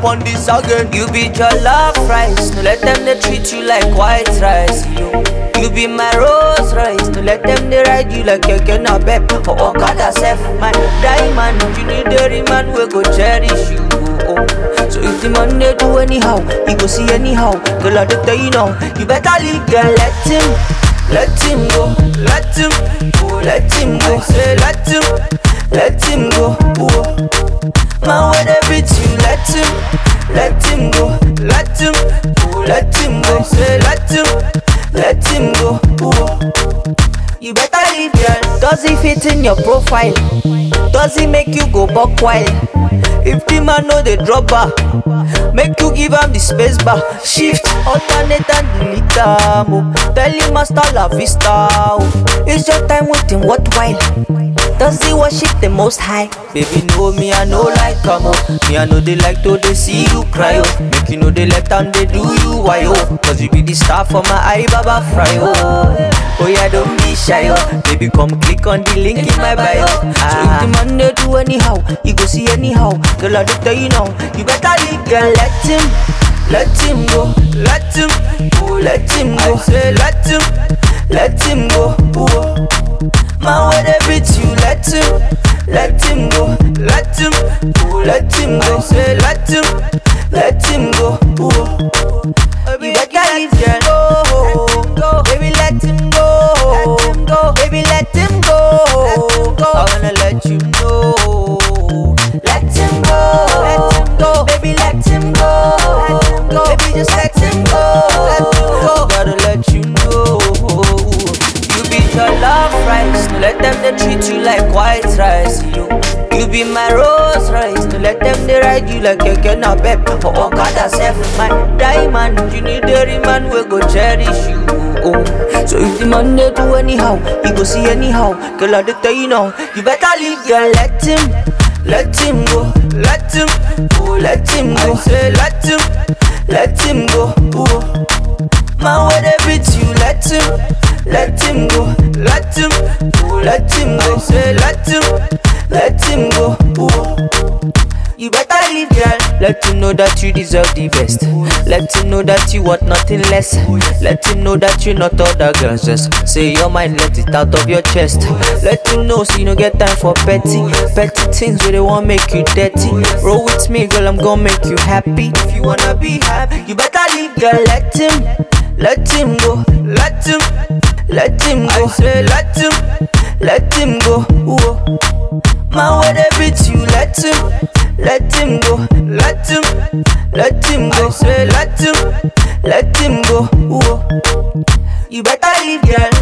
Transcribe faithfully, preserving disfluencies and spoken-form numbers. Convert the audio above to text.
on this again. You be jollof rice, no let them they treat you like white rice. You, you be my Rolls Royce, no let them they ride you like you cannot bet. Or Okada self, my diamond, you need a man we go cherish you. Oh. So if the man they do anyhow, he go see anyhow. Girl, I tell you now, you better leave, girl, let him, let him go, let him, oh, let him go, say let him, let him go, oh. Man, when they beat you, let him, let him go, let him, oh, let him go, say let him, let him go, oh. You better leave, girl. Does he fit in your profile? Does he make you go buck wild? If the man know the drop bar, make you give him the space bar. Shift, alternate and delete am, oh. Tell him hasta la vista, oh. It's your time with him, what while? Does he worship the most high? Baby, know me, I know like come on. Me, I know they like to they see you cry, oh. Make you know they left and they do you why, oh. Cause you be the star for my eye, Baba Fry, oh. Oh yeah, don't be shy, oh. Baby, come click on the link in my bio. Ah. So if the man they do anyhow, you go see anyhow. Girl, I tell you now, you better leave, girl, let him, let him go, let him, oh, let him go, say let him, let him go, oh. Man, when they beat you, let him, let him go, let him, oh, let him go, say let him, let him go, oh. You better leave, girl, go, baby, let him go, baby, let him go, I wanna let you know. Let him go, let him go, baby, let him go, let him go, baby, just let him go, let him go. Gotta let you know, you be jollof rice, no let them they treat you like white rice. You, you be my Rolls Royce, no let them they ride you like you cannot bet. Or Okada self, my diamond, you need a man we go cherish you. Oh. So if the man they do anyhow, he go see anyhow. Girl, I tell you now, you better leave, girl, let him. Let him go, let him, oh, let him go, say let him, let him go, oh. Man, when they beat you, let him, let him go, let him, oh, let him go, say let him, let him go, oh. You better leave, girl. Let him know that you deserve the best. Let him know that you want nothing less. Let him know that you're not other girls. Just say your mind, let it out of your chest. Let him know so you don't get time for petty Petty things where they won't make you dirty. Roll with me, girl, I'm gonna make you happy. If you wanna be happy, you better leave, girl. Let him, let him go, let him, let him go. I say let him, let him go, ooh. Man, when they beat you, let him, let him go, let him, let him go. I say let him, let him go, ooh. You better leave, girl.